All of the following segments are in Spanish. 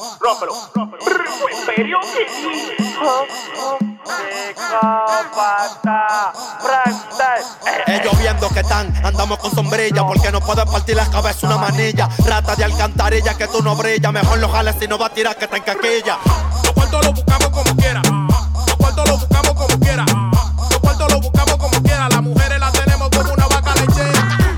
Rómpelo. Imperio psicópata. Ellos viendo que están, andamos con sombrilla, porque no puedes partir la cabeza una manilla. Rata de alcantarilla que tú no brillas. Mejor lo jales si no va a tirar que te encaquilla. Los cuartos los buscamos como quiera. Los cuartos los buscamos como quiera. Los cuartos los buscamos como quiera. Las mujeres las tenemos como una vaca lechera.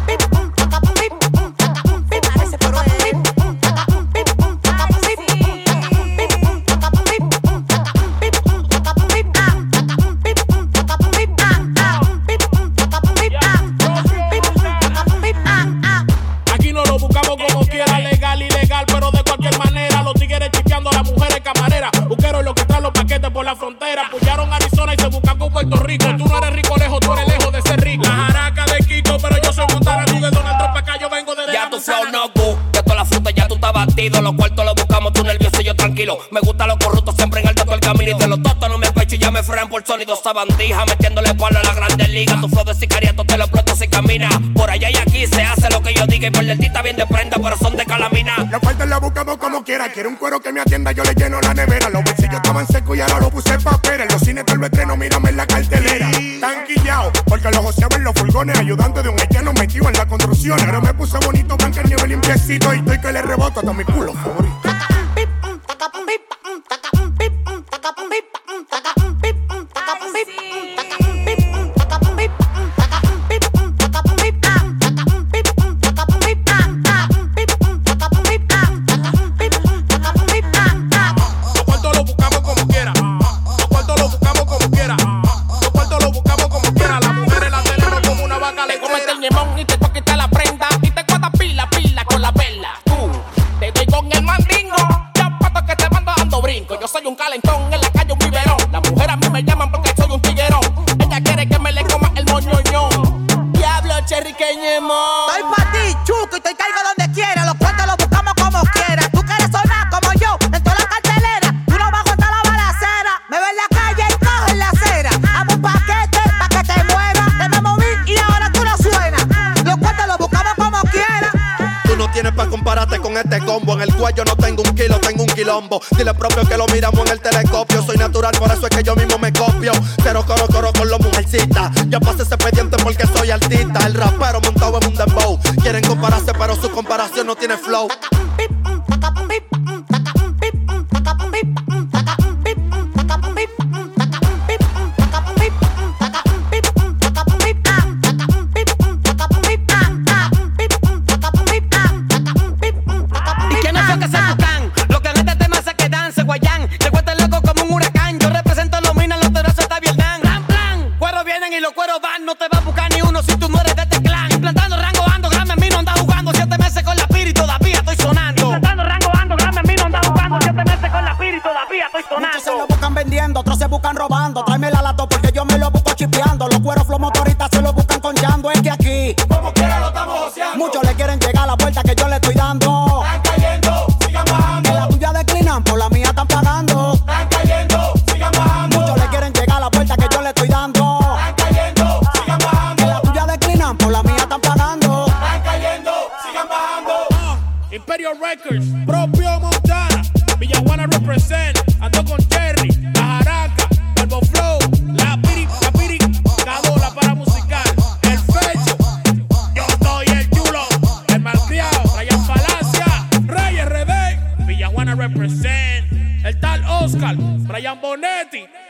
Aquí no lo buscamos como quiera, legal, ilegal, pero de cualquier manera. Los tigres chiqueando a las mujeres camareras. Buqueros los que traen los paquetes por la frontera. Apoyaron Arizona y se buscan con Puerto Rico. Tú no eres rico lejos, tú eres lejos de ser rico. La jaraca de Kiko, pero yo soy Montana. Tú de Donald Trump, acá yo vengo de ya tu flow no good, que toda la fruta ya tú estás batido. Los cuartos los buscamos, tú nervioso y yo tranquilo. Me gustan los corruptos siempre en alto todo el camino. Y de los totos no me pecho y ya me frenan por sonido sabandija. Metiéndole palo a la grande liga. Tu flow de sicariato te lo exploto si camina. Por allá y aquí se hace lo que yo diga. Y por el tita bien de prenda, pero son de calamina. Los cuartos los buscamos como quiera. Quiero un cuero que me atienda, yo le lleno la nevera. Los bolsillos estaban secos y ahora los puse en papel. En los cines todo el estreno, mírame en la cartelera. Tan quillao, porque los joseaban los furgones. Ayudante de un haitiano metido en la construcción. Ahora me puse bonito, blanca, el nivel limpiecito. Y estoy que le reboto hasta mi culo favorito. Estoy pa' ti, chuco, y te caigo donde quiera. Los cuartos los buscamos como quiera. Tú quieres sonar como yo, en toda la cartelera. Tú no vas a aguantar la balacera. Me ves en la calle y coge en la acera. Hago un paquete pa' que te muevas. Te me moví y ahora tú no suenas. Los cuartos los buscamos como quiera. Tú no tienes pa' compararte con este combo. En el cuello no tengo un kilo, tengo un quilombo. Dile propio que lo miramos en el telescopio. Soy natural, por eso es que yo mismo me copio. Cero coro con los mujercitas. Ya pasé ese pendiente porque soy artista. El rapero montado en un dembow. Quieren compararse pero su comparación no tiene flow. Muchos se lo buscan vendiendo, otros se buscan robando. Tráeme la lato porque yo me lo busco chipeando. Los cueros flow motoristas se lo buscan conchando. Es que aquí, Como quiera lo estamos joseando. muchos le quieren llegar a la puerta que yo le estoy dando. Están cayendo, sigan bajando. Que la tuya declinan, por la mía están pagando. Están cayendo, sigan bajando. Muchos le quieren llegar a la puerta que yo le estoy dando. Están cayendo, sigan bajando. Que la tuya declinan, por la mía están pagando. Están cayendo, sigan bajando. Imperial Records, propio Montana. Villajuana represent. Ando con Cherry, la jaraca, Polvo Flow, la piri, Cadola para musical, el fecho. Yo soy el chulo, el malcriado, Ryan Palacia, Rey RD, Villajuana represent. El tal Oscar, Brian Bonetti.